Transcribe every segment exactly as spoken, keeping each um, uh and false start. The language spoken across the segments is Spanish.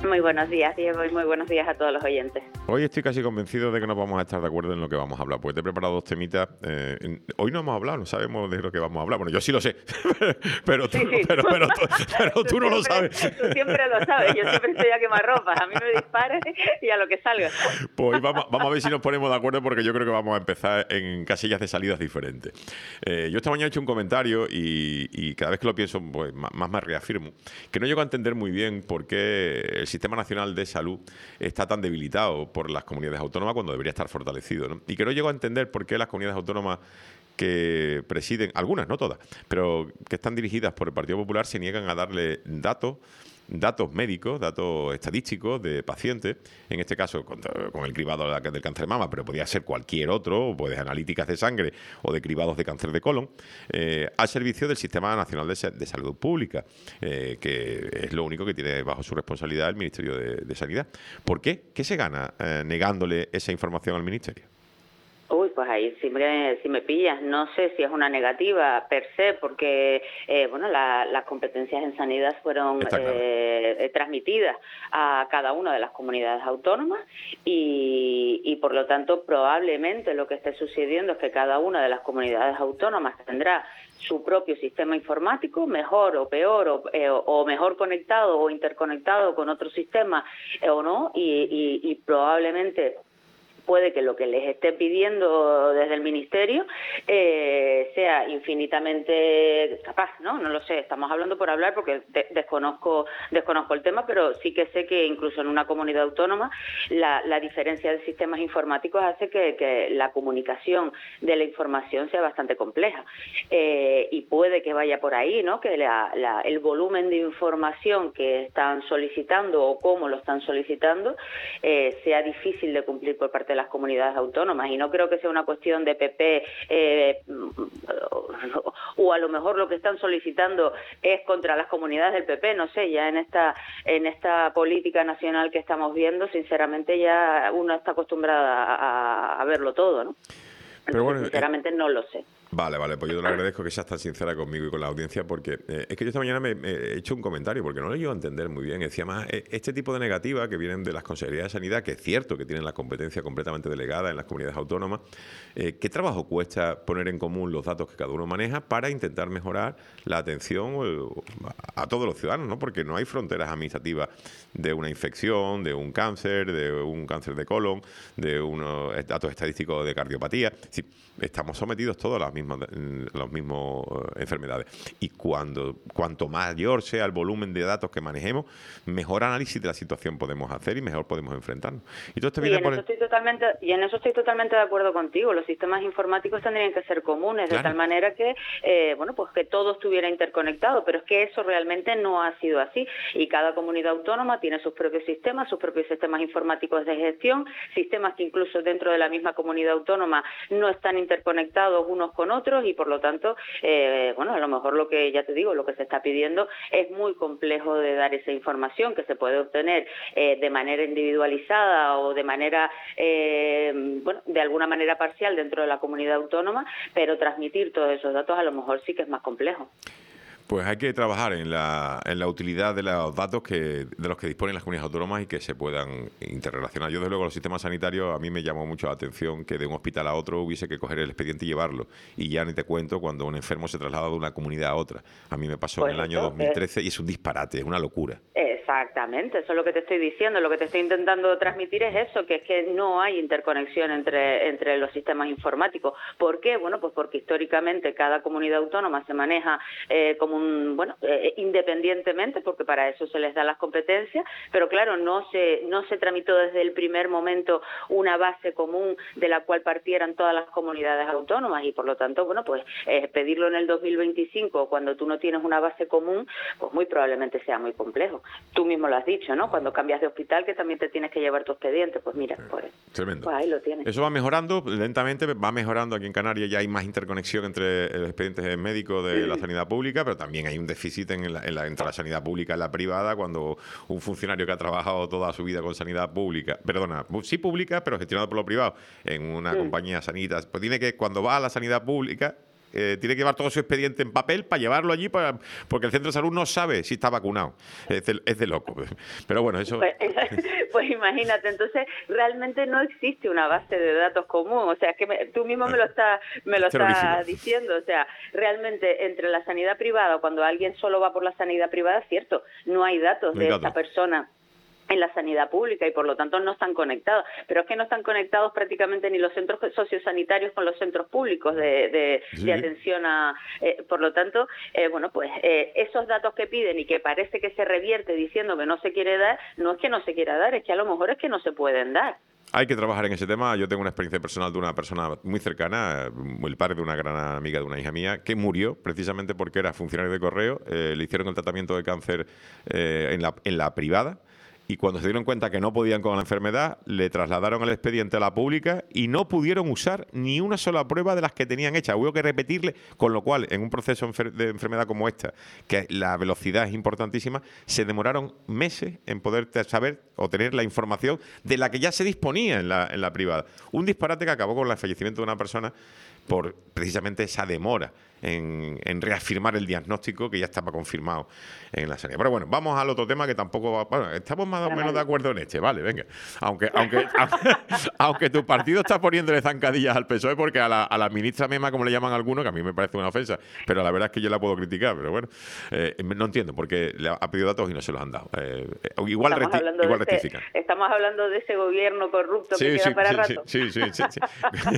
Muy buenos días, Diego, y muy buenos días a todos los oyentes. Hoy estoy casi convencido de que no vamos a estar de acuerdo en lo que vamos a hablar, porque te he preparado dos temitas. Eh, en- hoy no hemos hablado, no sabemos de lo que vamos a hablar. Bueno, yo sí lo sé, pero tú, Sí, sí. pero, pero, tú, pero tú Tú no lo siempre- sabes. Tú siempre lo sabes, yo siempre estoy a quemarropas, a mí me dispares y a lo que salga. Pues hoy vamos, vamos a ver si nos ponemos de acuerdo, porque yo creo que vamos a empezar en casillas de salidas diferentes. Eh, yo esta mañana he hecho un comentario y, y cada vez que lo pienso, pues más, más me reafirmo, que no llego a entender muy bien por qué el Sistema Nacional de Salud está tan debilitado por las comunidades autónomas cuando debería estar fortalecido, ¿no? Y que no llego a entender por qué las comunidades autónomas que presiden, algunas, no todas, pero que están dirigidas por el Partido Popular, se niegan a darle datos datos médicos, datos estadísticos de pacientes, en este caso con, con el cribado del cáncer de mama, pero podría ser cualquier otro, o pues analíticas de sangre o de cribados de cáncer de colon, eh, al servicio del Sistema Nacional de, de Salud Pública, eh, que es lo único que tiene bajo su responsabilidad el Ministerio de, de Sanidad. ¿Por qué? ¿Qué se gana eh, negándole esa información al Ministerio? Uy, pues ahí sí me, sí me pillas. No sé si es una negativa per se, porque eh, bueno, la, las competencias en sanidad fueron Está claro. eh, transmitidas a cada una de las comunidades autónomas y, y por lo tanto probablemente lo que esté sucediendo es que cada una de las comunidades autónomas tendrá su propio sistema informático, mejor o peor, o, eh, o mejor conectado o interconectado con otro sistema eh, o no, y, y, y probablemente puede que lo que les esté pidiendo desde el Ministerio eh, sea infinitamente capaz, ¿no? No lo sé, estamos hablando por hablar porque de, desconozco desconozco el tema, pero sí que sé que incluso en una comunidad autónoma la, la diferencia de sistemas informáticos hace que, que la comunicación de la información sea bastante compleja. Eh, y puede que vaya por ahí, ¿no? Que la, la, el volumen de información que están solicitando o cómo lo están solicitando eh, sea difícil de cumplir por parte de las comunidades autónomas, y no creo que sea una cuestión de P P eh, o a lo mejor lo que están solicitando es contra las comunidades del P P, no sé, ya en esta en esta política nacional que estamos viendo, sinceramente ya uno está acostumbrada a, a verlo todo, ¿no? Entonces, Pero bueno, sinceramente eh... no lo sé. Vale, vale, pues yo te lo agradezco que seas tan sincera conmigo y con la audiencia, porque eh, es que yo esta mañana me, me he hecho un comentario, porque no lo llego a entender muy bien. Decía más, eh, este tipo de negativas que vienen de las consejerías de sanidad, que es cierto que tienen la competencia completamente delegada en las comunidades autónomas, eh, ¿qué trabajo cuesta poner en común los datos que cada uno maneja para intentar mejorar la atención eh, a todos los ciudadanos, ¿no? Porque no hay fronteras administrativas de una infección, de un cáncer, de un cáncer de colon, de unos datos estadísticos de cardiopatía. Sí, estamos sometidos todos a las mismas las mismas enfermedades, y cuando cuanto mayor sea el volumen de datos que manejemos, mejor análisis de la situación podemos hacer y mejor podemos enfrentarnos. Y todo esto Y viene en, por eso el... estoy totalmente, y en eso estoy totalmente de acuerdo contigo. Los sistemas informáticos tendrían que ser comunes, Claro. de tal manera que eh, bueno, pues que todo estuviera interconectado, pero es que eso realmente no ha sido así, y cada comunidad autónoma tiene sus propios sistemas, sus propios sistemas informáticos de gestión, sistemas que incluso dentro de la misma comunidad autónoma no están interconectados unos con otros, y por lo tanto eh, bueno, a lo mejor lo que ya te digo, lo que se está pidiendo es muy complejo de dar esa información, que se puede obtener eh, de manera individualizada o de manera, eh, bueno, de alguna manera parcial dentro de la comunidad autónoma, pero transmitir todos esos datos a lo mejor sí que es más complejo. Pues hay que trabajar en la, en la utilidad de los datos que, de los que disponen las comunidades autónomas y que se puedan interrelacionar. Yo, desde luego, los sistemas sanitarios, a mí me llamó mucho la atención que de un hospital a otro hubiese que coger el expediente y llevarlo. Y ya ni te cuento cuando un enfermo se traslada de una comunidad a otra. A mí me pasó Pues en el año eso, dos mil trece y es un disparate, es una locura. Exactamente, eso es lo que te estoy diciendo. Lo que te estoy intentando transmitir es eso, que es que no hay interconexión entre, entre los sistemas informáticos. ¿Por qué? Bueno, pues porque históricamente cada comunidad autónoma se maneja eh, como un, bueno, eh, independientemente, porque para eso se les da las competencias, pero claro, no se, no se tramitó desde el primer momento una base común de la cual partieran todas las comunidades autónomas, y por lo tanto, bueno, pues eh, pedirlo en el dos mil veinticinco cuando tú no tienes una base común, pues muy probablemente sea muy complejo. Tú mismo lo has dicho, ¿no? Cuando cambias de hospital, que también te tienes que llevar tu expediente, pues mira, pues, Tremendo. pues ahí lo tienes. Eso va mejorando, lentamente va mejorando. Aquí en Canarias ya hay más interconexión entre los expedientes médicos de la sanidad pública, pero también hay un déficit en la, en la, entre la sanidad pública y la privada, cuando un funcionario que ha trabajado toda su vida con sanidad pública, perdona, sí pública, pero gestionado por lo privado, en una Mm. compañía sanitaria, pues tiene que, cuando va a la sanidad pública, eh, tiene que llevar todo su expediente en papel para llevarlo allí, para, porque el centro de salud no sabe si está vacunado. Es de, es de loco. Pero bueno, eso... Pues, pues imagínate, entonces realmente no existe una base de datos común. O sea, es que me, tú mismo me lo estás me lo estás diciendo. O sea, realmente entre la sanidad privada, cuando alguien solo va por la sanidad privada, es cierto, no hay datos no hay de datos. esta persona en la sanidad pública y por lo tanto no están conectados, pero es que no están conectados prácticamente ni los centros sociosanitarios con los centros públicos de, de, sí. de atención a, eh, por lo tanto, eh, bueno, pues eh, esos datos que piden y que parece que se revierte diciendo que no se quiere dar, no es que no se quiera dar, es que a lo mejor es que no se pueden dar. Hay que trabajar en ese tema. Yo tengo una experiencia personal de una persona muy cercana, el padre de una gran amiga de una hija mía, que murió precisamente porque era funcionario de correo, eh, le hicieron el tratamiento de cáncer eh, en la, en la privada. Y cuando se dieron cuenta que no podían con la enfermedad, le trasladaron el expediente a la pública y no pudieron usar ni una sola prueba de las que tenían hechas. Hubo que repetirle, con lo cual, en un proceso de enfermedad como esta, que la velocidad es importantísima, se demoraron meses en poder saber o tener la información de la que ya se disponía en la, en la privada. Un disparate que acabó con el fallecimiento de una persona por precisamente esa demora en, en reafirmar el diagnóstico que ya estaba confirmado en la sanidad. Pero bueno, vamos al otro tema que tampoco va... Bueno, estamos más o menos de acuerdo en este, vale, venga. Aunque aunque, aunque, aunque tu partido está poniéndole zancadillas al P S O E porque a la, a la ministra misma, como le llaman algunos, que a mí me parece una ofensa, pero la verdad es que yo la puedo criticar, pero bueno, eh, no entiendo porque le ha pedido datos y no se los han dado. Eh, igual resti igual rectifican. Ese, estamos hablando de ese gobierno corrupto sí, que sí, queda para sí, rato. Sí, sí, sí. sí, sí.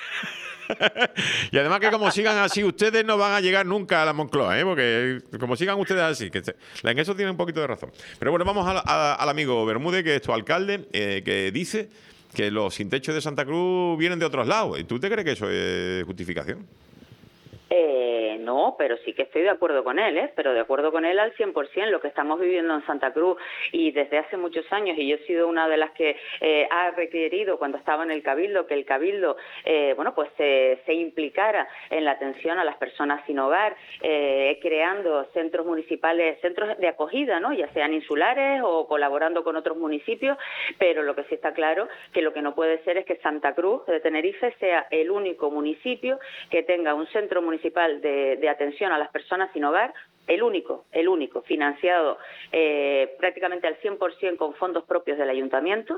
Y además que como sigan así, ustedes no van a llegar nunca a la Moncloa, ¿eh? Porque como sigan ustedes así, que se, en eso tienen un poquito de razón. Pero bueno, vamos a, a, al amigo Bermúdez, que es tu alcalde, eh, que dice que los sin techo de Santa Cruz vienen de otros lados. ¿Y tú te crees que eso es justificación? Eh, no, pero sí que estoy de acuerdo con él, ¿eh? Pero de acuerdo con él al cien por ciento. Lo que estamos viviendo en Santa Cruz y desde hace muchos años, y yo he sido una de las que eh, ha requerido cuando estaba en el Cabildo, que el Cabildo, eh, bueno, pues se, se implicara en la atención a las personas sin hogar, eh, creando centros municipales, centros de acogida, ¿no? Ya sean insulares o colaborando con otros municipios, pero lo que sí está claro que lo que no puede ser es que Santa Cruz de Tenerife sea el único municipio que tenga un centro municipal de, de atención a las personas sin hogar, el único, el único, financiado eh, prácticamente al cien por ciento con fondos propios del ayuntamiento,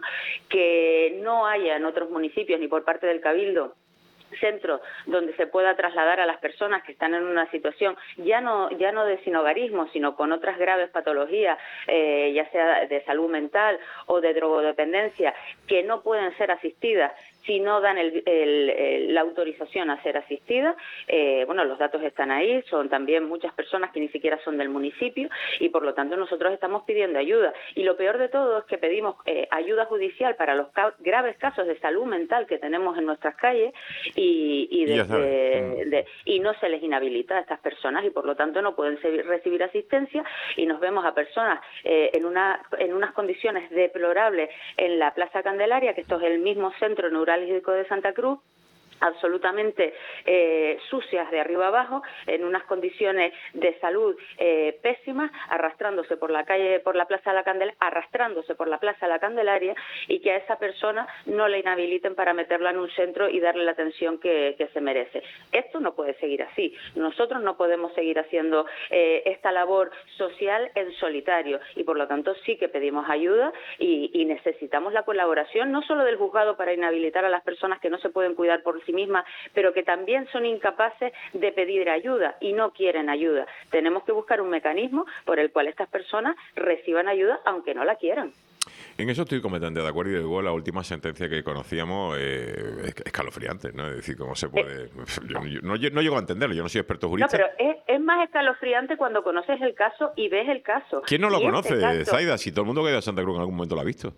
que no haya en otros municipios ni por parte del Cabildo centros donde se pueda trasladar a las personas que están en una situación ya no ya no de sinhogarismo, sino con otras graves patologías, eh, ya sea de salud mental o de drogodependencia, que no pueden ser asistidas si no dan el, el, el, la autorización a ser asistidas. Eh, bueno, los datos están ahí, son también muchas personas que ni siquiera son del municipio y por lo tanto nosotros estamos pidiendo ayuda. Y lo peor de todo es que pedimos eh, ayuda judicial para los ca graves casos de salud mental que tenemos en nuestras calles y, y, de, de, de, y no se les inhabilita a estas personas y por lo tanto no pueden recibir asistencia y nos vemos a personas eh, en, una, en unas condiciones deplorables en la Plaza Candelaria, que esto es el mismo centro neurálgico de Santa Cruz, absolutamente eh, sucias de arriba abajo, en unas condiciones de salud eh, pésimas, arrastrándose por la calle, por la Plaza de la Candelaria, arrastrándose por la Plaza de la Candelaria, y que a esa persona no le inhabiliten para meterla en un centro y darle la atención que, que se merece. Esto no puede seguir así. Nosotros no podemos seguir haciendo eh, esta labor social en solitario y por lo tanto sí que pedimos ayuda y, y necesitamos la colaboración no solo del juzgado para inhabilitar a las personas que no se pueden cuidar por sí mismas, pero que también son incapaces de pedir ayuda y no quieren ayuda. Tenemos que buscar un mecanismo por el cual estas personas reciban ayuda aunque no la quieran. En eso estoy completamente de acuerdo y luego la última sentencia que conocíamos eh, es escalofriante, ¿no? Es decir, cómo se puede... Eh, yo, yo, no, yo no llego a entenderlo, yo no soy experto jurista. No, pero es, es más escalofriante cuando conoces el caso y ves el caso. ¿Quién no lo y conoce, este caso, Zaida? Si todo el mundo que ha ido a Santa Cruz en algún momento lo ha visto.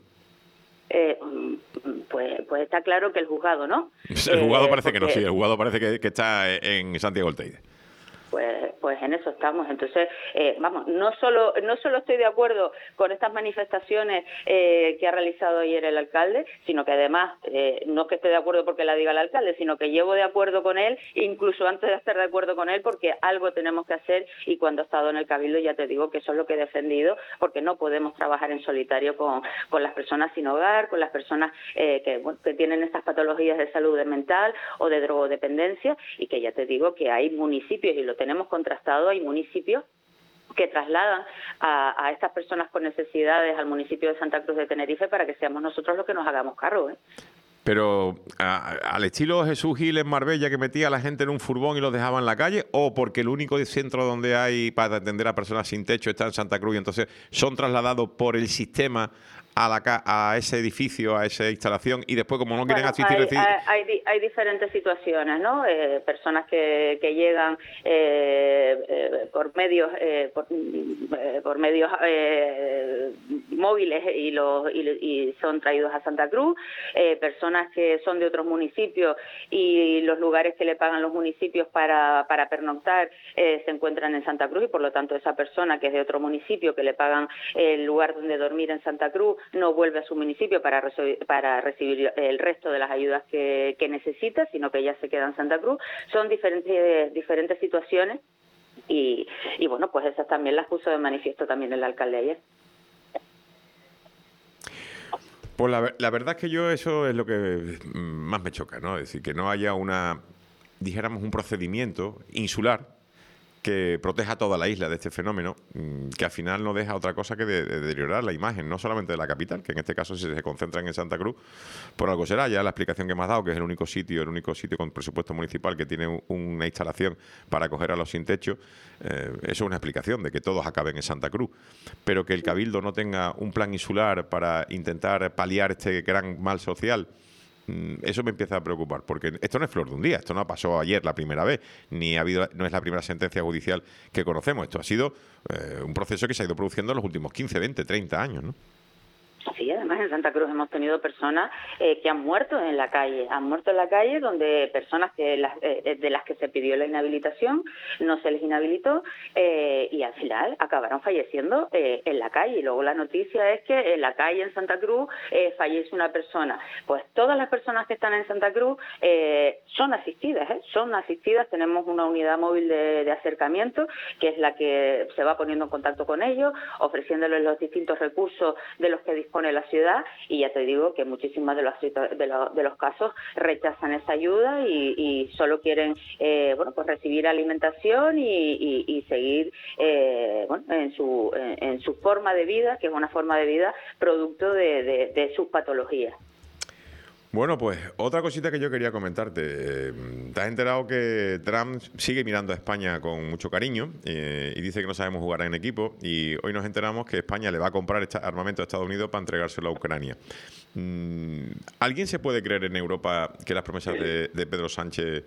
Eh, pues, pues está claro que el juzgado no. El juzgado eh, parece porque... que no, sí, el juzgado parece que, que está en Santiago del Teide. Pues, pues en eso estamos. Entonces, eh, vamos, no solo no solo estoy de acuerdo con estas manifestaciones eh, que ha realizado ayer el alcalde, sino que además, eh, no es que esté de acuerdo porque la diga el alcalde, sino que llevo de acuerdo con él, incluso antes de estar de acuerdo con él, porque algo tenemos que hacer, y cuando he estado en el Cabildo ya te digo que eso es lo que he defendido, porque no podemos trabajar en solitario con, con las personas sin hogar, con las personas eh, que, bueno, que tienen estas patologías de salud mental o de drogodependencia, y que ya te digo que hay municipios, y lo tenemos contrastado, hay municipios que trasladan a, a estas personas con necesidades al municipio de Santa Cruz de Tenerife para que seamos nosotros los que nos hagamos cargo, ¿eh? Pero a, al estilo Jesús Gil en Marbella, que metía a la gente en un furgón y los dejaba en la calle, o porque el único centro donde hay para atender a personas sin techo está en Santa Cruz y entonces son trasladados por el sistema a, la, a ese edificio, a esa instalación, y después, como no quieren bueno, asistir... Hay, decir... hay, hay, hay diferentes situaciones, ¿no? Eh, personas que, que llegan eh, eh, por medios eh, por, eh, por medios eh, móviles y, los, y, y son traídos a Santa Cruz, eh, personas que son de otros municipios y los lugares que le pagan los municipios para, para pernoctar eh, se encuentran en Santa Cruz, y por lo tanto esa persona que es de otro municipio, que le pagan el lugar donde dormir en Santa Cruz, no vuelve a su municipio para, para recibir el resto de las ayudas que, que necesita, sino que ya se queda en Santa Cruz. Son diferentes, diferentes situaciones y, y bueno, pues esas también las puso de manifiesto también el alcalde ayer. Pues la, la verdad es que yo eso es lo que más me choca, ¿no? Es decir, que no haya una, dijéramos, un procedimiento insular que proteja toda la isla de este fenómeno, que al final no deja otra cosa que de, de deteriorar la imagen, no solamente de la capital, que en este caso si se concentran en Santa Cruz, por algo será, ya la explicación que me has dado, que es el único sitio, el único sitio con presupuesto municipal que tiene un, una instalación para acoger a los sin techo, eh, eso es una explicación de que todos acaben en Santa Cruz, pero que el Cabildo no tenga un plan insular para intentar paliar este gran mal social, eso me empieza a preocupar, porque esto no es flor de un día, esto no pasó ayer la primera vez, ni ha habido, no es la primera sentencia judicial que conocemos, esto ha sido eh, un proceso que se ha ido produciendo en los últimos quince, veinte, treinta años, ¿no? Sí, además en Santa Cruz hemos tenido personas eh, que han muerto en la calle, han muerto en la calle donde personas que las, eh, de las que se pidió la inhabilitación no se les inhabilitó eh, y al final acabaron falleciendo eh, en la calle. Y luego la noticia es que en la calle en Santa Cruz eh, fallece una persona. Pues todas las personas que están en Santa Cruz eh, son asistidas, ¿eh? son asistidas. Tenemos una unidad móvil de, de acercamiento que es la que se va poniendo en contacto con ellos, ofreciéndoles los distintos recursos de los que disponen la ciudad, y ya te digo que muchísimos de los de los, de los casos rechazan esa ayuda y, y solo quieren eh, bueno pues recibir alimentación y, y, y seguir eh, bueno, en su en, en su forma de vida, que es una forma de vida producto de, de, de sus patologías. Bueno, pues otra cosita que yo quería comentarte. Te has enterado que Trump sigue mirando a España con mucho cariño eh, y dice que no sabemos jugar en equipo, y hoy nos enteramos que España le va a comprar este armamento a Estados Unidos para entregárselo a Ucrania. Mm, ¿Alguien se puede creer en Europa que las promesas de, de Pedro Sánchez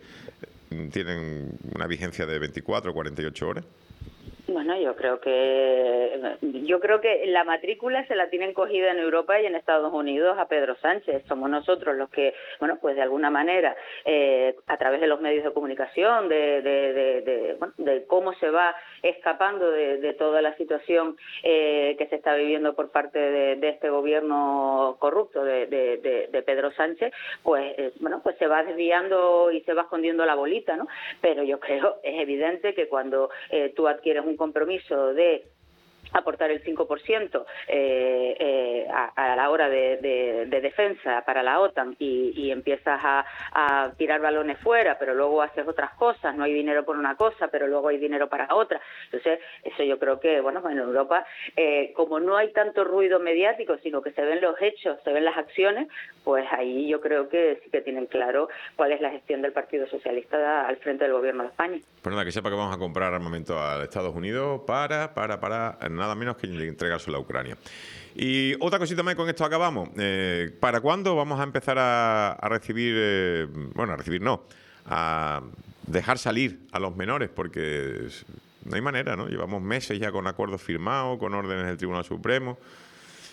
tienen una vigencia de veinticuatro o cuarenta y ocho horas? Bueno, yo creo que yo creo que la matrícula se la tienen cogida en Europa y en Estados Unidos a Pedro Sánchez. Somos nosotros los que, bueno, pues de alguna manera, eh, a través de los medios de comunicación, de, de, de, de, bueno, de cómo se va escapando de, de toda la situación eh, que se está viviendo por parte de, de este gobierno corrupto de, de, de, de Pedro Sánchez, pues eh, bueno, pues se va desviando y se va escondiendo la bolita, ¿no? Pero yo creo, es evidente que cuando eh, tú adquieres un compromiso de aportar el cinco por ciento eh, eh, a, a la hora de, de, de defensa para la OTAN y, y empiezas a, a tirar balones fuera, pero luego haces otras cosas, no hay dinero por una cosa, pero luego hay dinero para otra. Entonces, eso yo creo que, bueno, en Europa, eh, como no hay tanto ruido mediático, sino que se ven los hechos, se ven las acciones, pues ahí yo creo que sí que tienen claro cuál es la gestión del Partido Socialista al frente del Gobierno de España. Pues nada, que sepa que vamos a comprar armamento a Estados Unidos para, para, para nada menos que entregárselo a Ucrania. Y otra cosita más, con esto acabamos. Eh, ¿Para cuándo vamos a empezar a, a recibir, eh, bueno, a recibir no, a dejar salir a los menores? Porque no hay manera, ¿no? Llevamos meses ya con acuerdos firmados, con órdenes del Tribunal Supremo,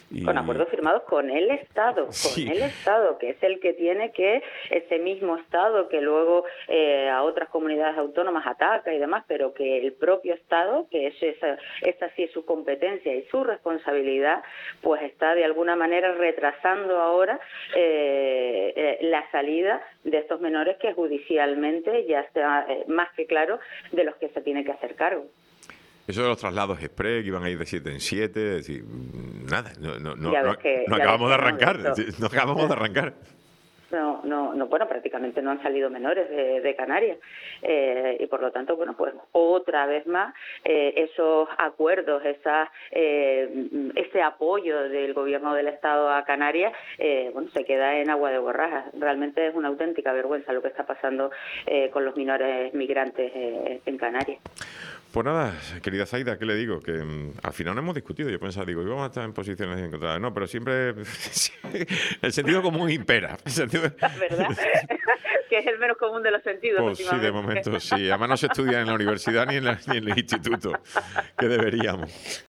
Y... Con acuerdos firmados con el Estado, con sí. el Estado, que es el que tiene que, ese mismo Estado que luego eh, a otras comunidades autónomas ataca y demás, pero que el propio Estado, que es esa, esa sí es su competencia y su responsabilidad, pues está de alguna manera retrasando ahora eh, eh, la salida de estos menores que judicialmente ya está eh, más que claro de los que se tiene que hacer cargo. Eso de los traslados express, que iban a ir de siete en siete, es decir, nada, no, no, no, no, que, no acabamos de no, arrancar, de no acabamos de arrancar. No, no, no, bueno, prácticamente no han salido menores de, de Canarias eh, y por lo tanto, bueno, pues otra vez más eh, esos acuerdos, esa, eh, ese apoyo del Gobierno del Estado a Canarias, eh, bueno, se queda en agua de borrajas. Realmente es una auténtica vergüenza lo que está pasando eh, con los menores migrantes eh, en Canarias. Pues nada, querida Zaida, ¿qué le digo? Que um, al final no hemos discutido. Yo pensaba, digo, íbamos a estar en posiciones encontradas. No, pero siempre el sentido común impera. El sentido... ¿Verdad? Que es el menos común de los sentidos. Pues sí, de momento sí. Además no se estudia en la universidad ni en, la, ni en el instituto, que deberíamos.